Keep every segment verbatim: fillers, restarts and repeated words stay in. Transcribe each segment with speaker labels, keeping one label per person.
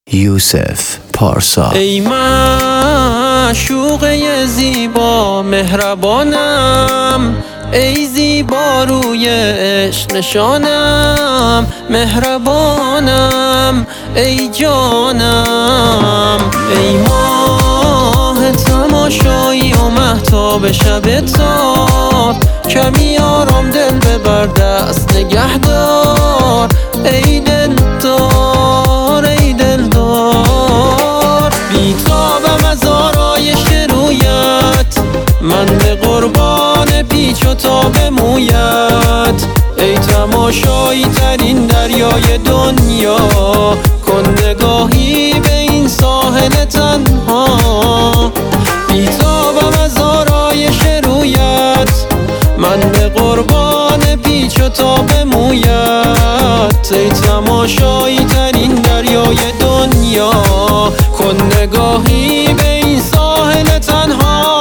Speaker 1: یوسف پارسا.
Speaker 2: ای معشوقه زیبا مهربانم، ای زیبا روی عشق نشانم، مهربانم ای جانم. ای ماه تماشایی و مهتاب شب تار، کمی آرام دل ببر دست نگهدار. ای دل دار ای دل دار، بیتابم از آرایش رویت، من به قربان پیچ و تاب مویت. ای تماشایی ترین دریای دنیا، کن نگاهی به این ساحل تنها. بیتابم از آرایش رویت، من به قربان پیچ و تاب مویت. ای تماشایی ترین دریای دنیا، کن نگاهی به این ساحل تنها.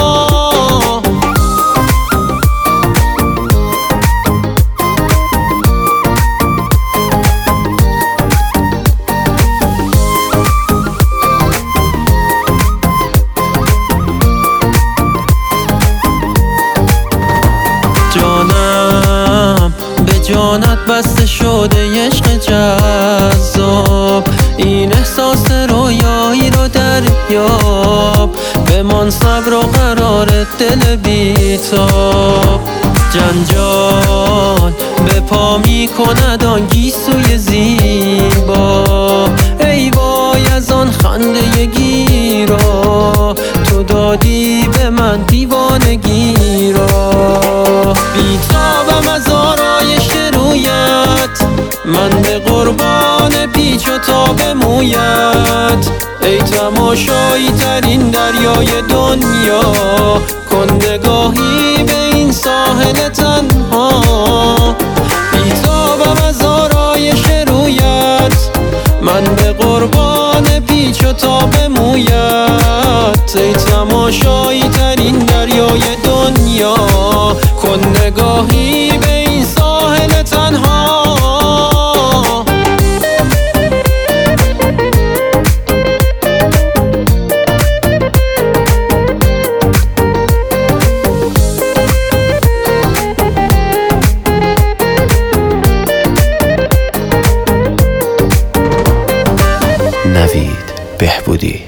Speaker 2: جانم به جانت بسته شده عشق جذاب، این احساس رویایی رو دریاب. بمان صبر و قرار دل بیتاب، جنجال به پا می کند آن گیسوی زیبا. ای وای از آن خنده گیرا، تو دادی به من دیوانگی را. بیتابم از آرایش رویت، من به قربان پیچ و تاب مویت. ای تماشایی ترین دریای دنیا، کن نگاهی به این ساحل تنها. بیتابم از آرایش رویت، من به قربان پیچ و تاب مویت. ای تماشایی ترین دریای دنیا، کن نگاهی به این ساحل تنها.
Speaker 1: نوید بهبودی.